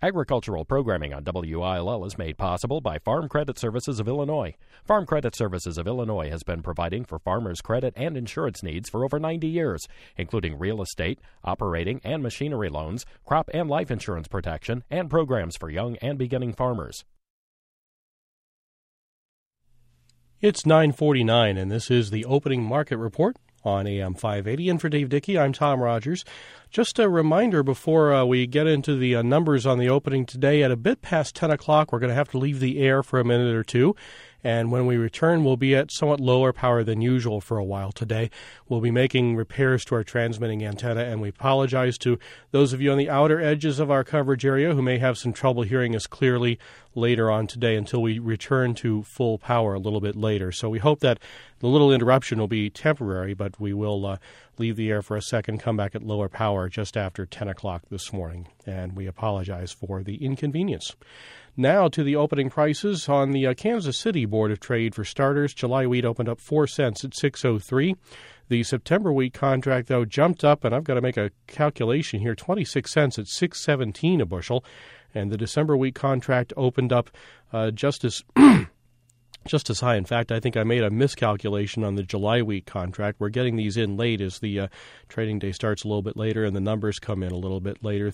Agricultural programming on WILL is made possible by Farm Credit Services of Illinois. Farm Credit Services of Illinois has been providing for farmers' credit and insurance needs for over 90 years, including real estate, operating and machinery loans, crop and life insurance protection, and programs for young and beginning farmers. It's 9:49, and this is the opening market report on AM 580. And for Dave Dickey, I'm Tom Rogers. Just a reminder before we get into the numbers on the opening today, at a bit past 10 o'clock, we're going to have to leave the air for a minute or two. And when we return, we'll be at somewhat lower power than usual for a while today. We'll be making repairs to our transmitting antenna, and we apologize to those of you on the outer edges of our coverage area who may have some trouble hearing us clearly later on today until we return to full power a little bit later. So we hope that the little interruption will be temporary, but we will leave the air for a second, come back at lower power just after 10 o'clock this morning, and we apologize for the inconvenience. Now to the opening prices on the Kansas City Board of Trade. For starters, July wheat opened up 4 cents at 6.03. The September wheat contract, though, jumped up, and I've got to make a calculation here, 26 cents at 6.17 a bushel. And the December wheat contract opened up just as high. In fact, I think I made a miscalculation on the July wheat contract. We're getting these in late as the trading day starts a little bit later and the numbers come in a little bit later.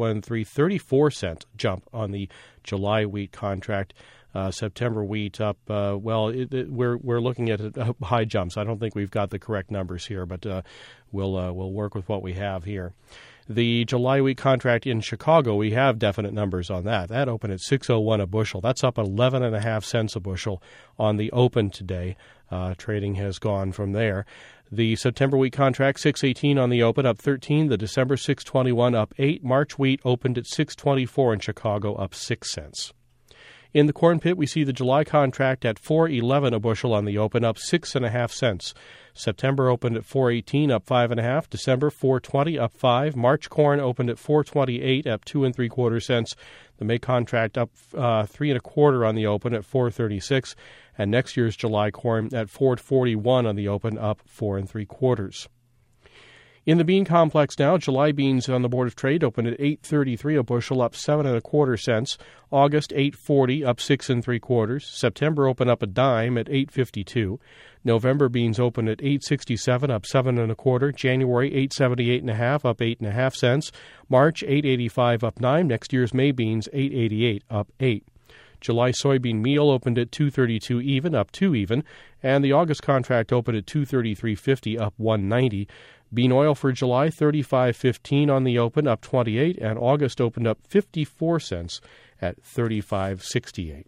34 cent jump on the July wheat contract. September wheat up, we're looking at high jumps. I don't think we've got the correct numbers here, but we'll work with what we have here. The July wheat contract in Chicago, we have definite numbers on that. That opened at 6.01 a bushel. That's up 11.5 cents a bushel on the open today. Trading has gone from there. The September wheat contract, 6.18 on the open, up 13. The December 6.21 up 8. March wheat opened at 6.24 in Chicago, up 6 cents. In the corn pit, we see the July contract at 4.11 a bushel on the open, up 6.5 cents. September opened at 4.18, up 5.5. December 4.20, up 5. March corn opened at 4.28, up 2 3/4 cents. The May contract up 3 1/4 on the open at 4.36, and next year's July corn at 4.41 on the open, up 4 3/4. In the bean complex now, July beans on the Board of Trade opened at 8.33 a bushel, up 7 1/4 cents. August 8.40, up 6 3/4. September opened up a dime at 8.52. November beans opened at 8.67, up 7 1/4. January 8.78.5, up 8.5 cents. March 8.85, up 9. Next year's May beans 8.88, up 8. July soybean meal opened at 2.32 even, up 2 even, and the August contract opened at 2.3350, up 1.90. Bean oil for July, 35.15 on the open, up 28, and August opened up 54 cents at 35.68.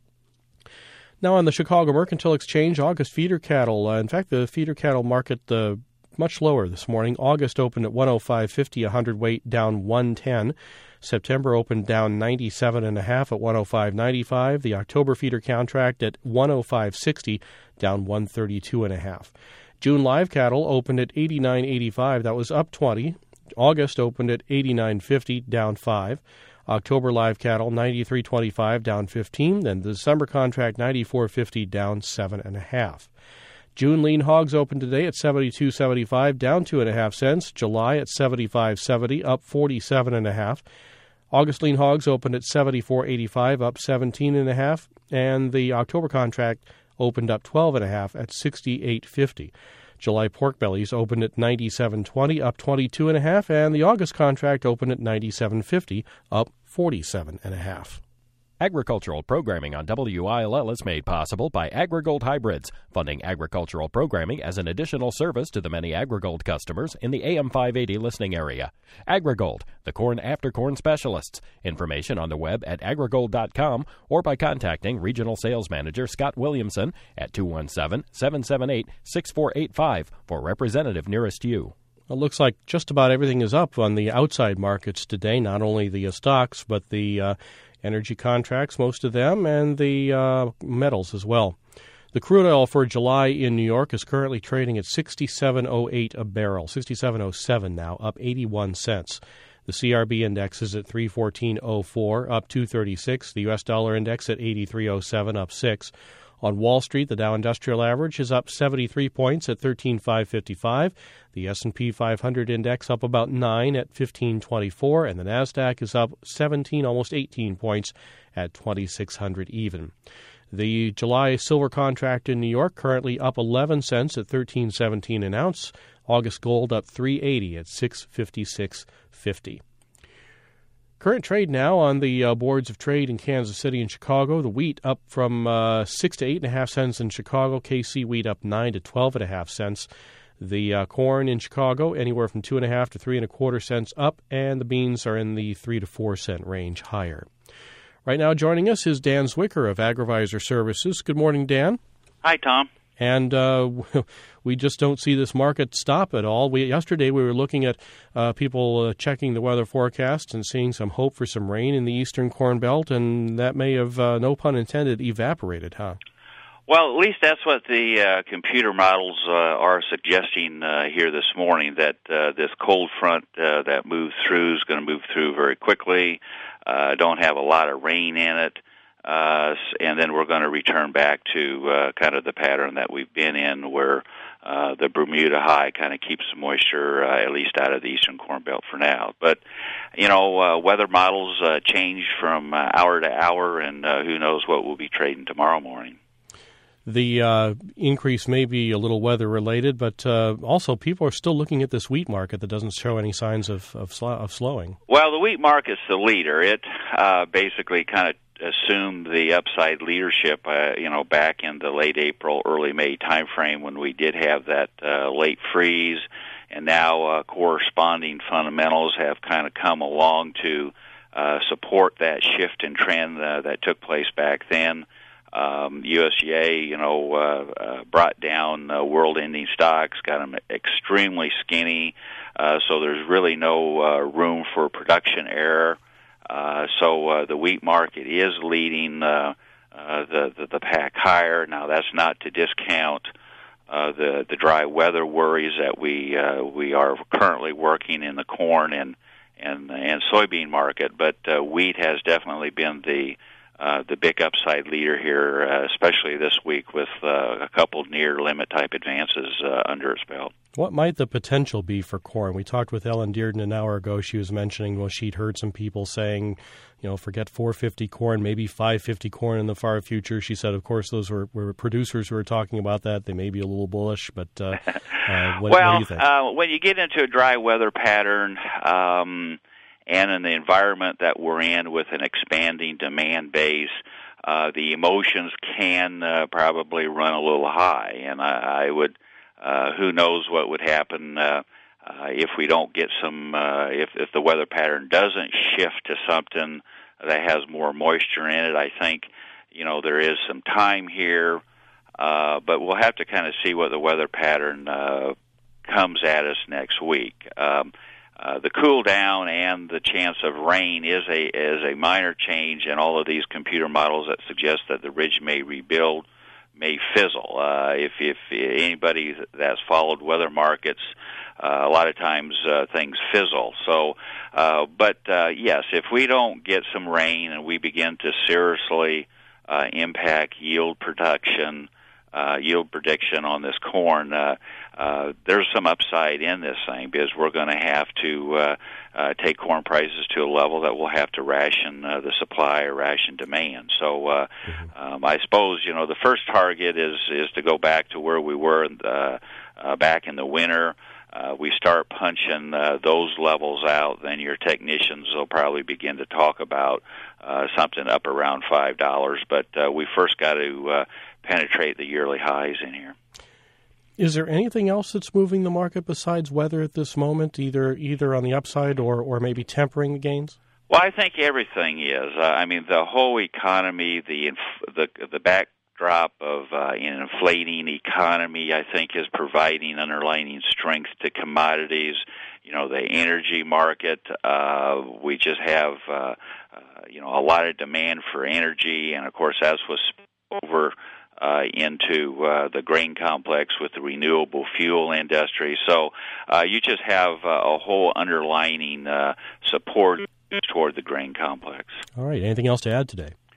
Now on the Chicago Mercantile Exchange, August feeder cattle, in fact, the feeder cattle market much lower this morning. August opened at 105.50 a hundredweight, down 110. September opened down 97.5 at 105.95. The October feeder contract at 105.60, down 132.5. June live cattle opened at 89.85. That was up 20. August opened at 89.50, down 5. October live cattle 93.25, down 15. Then the December contract 94.50, down 7.5. June lean hogs opened today at 72.75, down 2.5 cents. July at 75.70, up 47.5. August lean hogs opened at 74.85, up 17.5, and the October contract opened up 12.5 at 68.50. July pork bellies opened at 97.20, up 22.5, and the August contract opened at 97.50, up 47.5. Agricultural programming on WILL is made possible by AgriGold Hybrids, funding agricultural programming as an additional service to the many AgriGold customers in the AM 580 listening area. AgriGold, the corn after corn specialists. Information on the web at agrigold.com or by contacting Regional Sales Manager Scott Williamson at 217-778-6485 for representative nearest you. It looks like just about everything is up on the outside markets today, not only the stocks, but the energy contracts, most of them, and the metals as well. The crude oil for July in New York is currently trading at $67.08 a barrel, $67.07 now, up 81 cents. The CRB index is at 314.04, up 236. The U.S. dollar index at 83.07, up 6. On Wall Street, the Dow Industrial Average is up 73 points at 13,555. The S&P 500 index up about 9 at 1524, and the Nasdaq is up 17, almost 18 points at 2,600 even. The July silver contract in New York currently up 11 cents at $13.17 an ounce. August gold up $3.80 at $656.50. Current trade now on the boards of trade in Kansas City and Chicago. The wheat up from 6 to 8.5 cents in Chicago. KC wheat up 9 to 12.5 cents. The corn in Chicago anywhere from 2.5 to 3.25 cents up, and the beans are in the 3 to 4 cent range higher. Right now joining us is Dan Zwicker of Agrivisor Services. Good morning, Dan. Hi, Tom. And we just don't see this market stop at all. Yesterday we were looking at people checking the weather forecast and seeing some hope for some rain in the eastern Corn Belt, and that may have, no pun intended, evaporated, huh? Well, at least that's what the computer models are suggesting here this morning, that this cold front that moves through is going to move through very quickly, don't have a lot of rain in it, and then we're going to return back to kind of the pattern that we've been in, where the Bermuda high kind of keeps the moisture at least out of the eastern Corn Belt for now. But, weather models change from hour to hour, and who knows what we'll be trading tomorrow morning. The increase may be a little weather-related, but also people are still looking at this wheat market that doesn't show any signs of slowing. Well, the wheat market's the leader. It basically kind of assumed the upside leadership, back in the late April, early May timeframe when we did have that late freeze, and now corresponding fundamentals have kind of come along to support that shift in trend that took place back then. USDA, brought down world ending stocks, got them extremely skinny, so there's really no room for production error. So the wheat market is leading the pack higher. Now, that's not to discount the dry weather worries that we are currently working in the corn and soybean market, but wheat has definitely been the big upside leader here, especially this week with a couple near-limit type advances under its belt. What might the potential be for corn? We talked with Ellen Dearden an hour ago. She was mentioning, she'd heard some people saying, forget 450 corn, maybe 550 corn in the far future. She said, of course, those were producers who were talking about that. They may be a little bullish, but what do you think? When you get into a dry weather pattern, and in the environment that we're in with an expanding demand base, the emotions can probably run a little high. And I would, who knows what would happen if we don't get some, if the weather pattern doesn't shift to something that has more moisture in it. I think, there is some time here, but we'll have to kind of see what the weather pattern comes at us next week. The cool down and the chance of rain is a minor change, and all of these computer models that suggest that the ridge may rebuild may fizzle. If anybody that's followed weather markets, a lot of times things fizzle. So, but yes, if we don't get some rain and we begin to seriously impact yield prediction on this corn, there's some upside in this thing, because we're going to have to take corn prices to a level that we'll have to ration the supply or ration demand. So I suppose, the first target is to go back to where we were back in the winter. We start punching those levels out, then your technicians will probably begin to talk about something up around $5. But we first got to penetrate the yearly highs in here. Is there anything else that's moving the market besides weather at this moment, either on the upside or maybe tempering the gains? Well, I think everything is. The whole economy, the backdrop of an inflating economy, I think, is providing underlying strength to commodities. The energy market, we just have, a lot of demand for energy, and of course, as was over into the grain complex with the renewable fuel industry. So you just have a whole underlining support toward the grain complex. All right. Anything else to add today?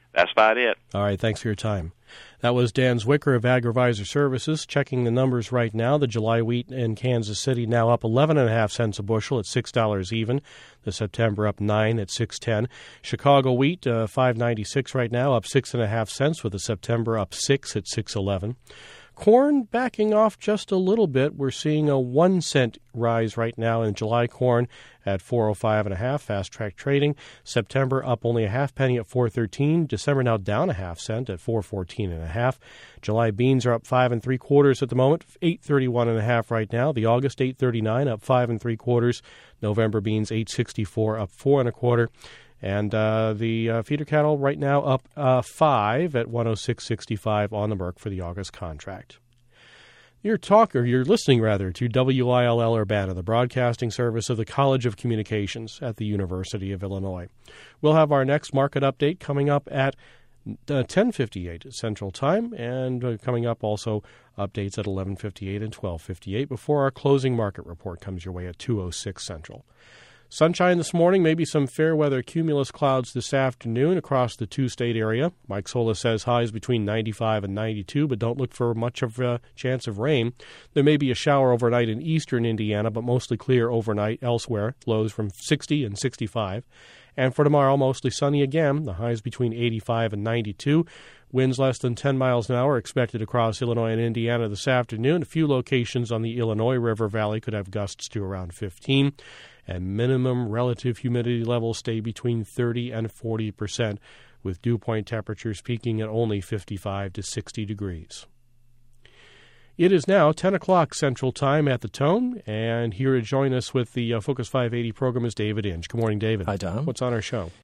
That's about it. All right, thanks for your time. That was Dan Zwicker of AgriVisor Services. Checking the numbers right now, the July wheat in Kansas City now up 11.5 cents a bushel at $6 even. The September up 9 at $6.10. Chicago wheat, $5.96 right now, up 6.5 cents, with the September up 6 at $6.11. Corn backing off just a little bit. We're seeing a 1 cent rise right now in July corn at $4.05.5, fast track trading. September up only a half penny at $4.13. December now down a half cent at $4.14.5. July beans are up 5 3/4 at the moment, $8.31.5 right now. The August $8.39 up 5 3/4. November beans $8.64 up 4 1/4. And the feeder cattle right now up 5 at $106.65 on the Merc for the August contract. You're listening to WILL Urbana, the broadcasting service of the College of Communications at the University of Illinois. We'll have our next market update coming up at 10:58 Central Time, and coming up also updates at 11:58 and 12:58 before our closing market report comes your way at 2:06 Central. Sunshine this morning, maybe some fair weather cumulus clouds this afternoon across the two-state area. Mike Sola says highs between 95 and 92, but don't look for much of a chance of rain. There may be a shower overnight in eastern Indiana, but mostly clear overnight elsewhere. Lows from 60 and 65. And for tomorrow, mostly sunny again. The highs between 85 and 92. Winds less than 10 miles an hour expected across Illinois and Indiana this afternoon. A few locations on the Illinois River Valley could have gusts to around 15. And minimum relative humidity levels stay between 30 and 40%, with dew point temperatures peaking at only 55 to 60 degrees. It is now 10 o'clock Central Time at the Tone, and here to join us with the Focus 580 program is David Inge. Good morning, David. Hi, Tom. What's on our show?